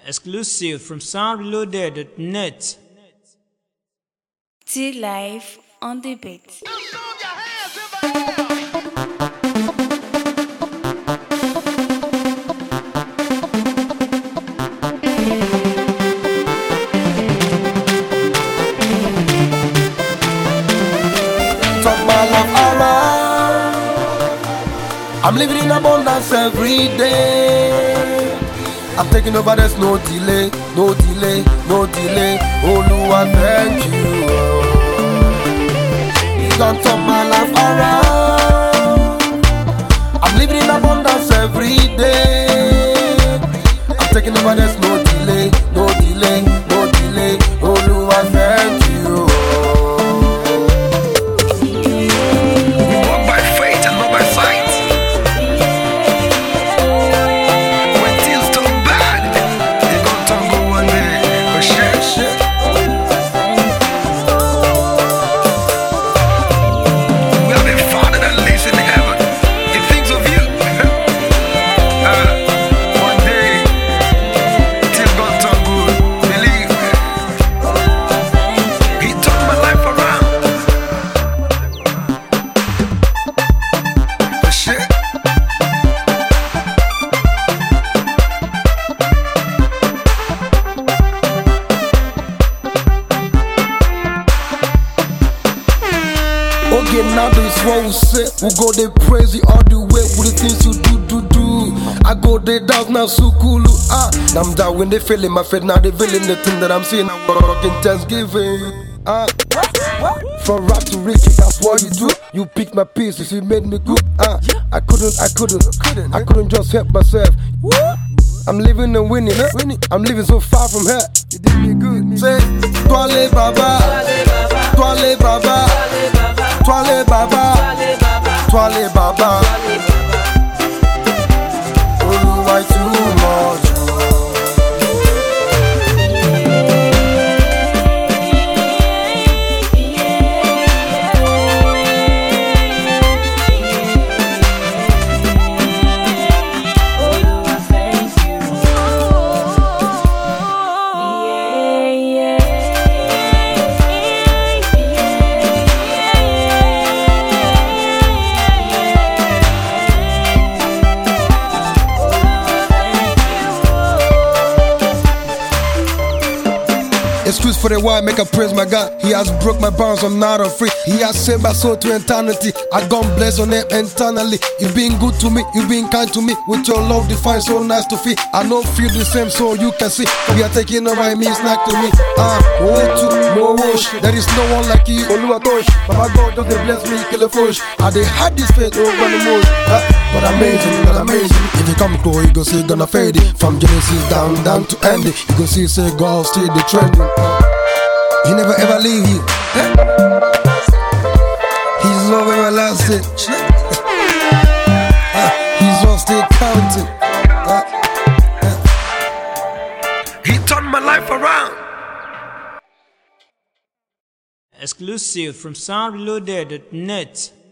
Exclusive from soundreloaded.net. T-Life on the beat. Turn my love around. I'm living in abundance every day. I'm taking over, there's no delay, no delay, no delay. Oluwa, thank you. You done turn my life around. I'm living in abundance every day. I'm taking over, there's no delay, no delay, no delay. Oluwa, thank you. Okay, now this what we say. We go they praise you all the way with the things you do. I go they dance now so cool. Now I'm down when they feeling my faith. Now they feeling the thing that I'm saying. I'm rocking Thanksgiving. From rap to Ricky, that's what you do. You picked my pieces, you made me good. I couldn't just help myself. I'm living and winning, I'm living so far from her. You did me good. Say, Twale Baba, Twale Baba, Twale Baba, Twale Baba. Oluwa too much. Excuse for the why, make a praise my God. He has broke my bonds, I'm not afraid. He has saved my soul to eternity. I gone bless on him internally. You've been good to me, you've been kind to me. With your love divine, so nice to feel. I don't feel the same, so you can see. We are taking over, it means snack to me. More wash. There is no one like you, Oluwa Tosh. Baba God just bless me, kill a push. I they had this faith over the most. But amazing, not amazing. If you come close, you go see gonna fade it. From Genesis down to end it. You go see say God still the trending. He never ever leave you. His love everlasting. His love still counting. He turned my life around. Exclusive from soundreloaded.net.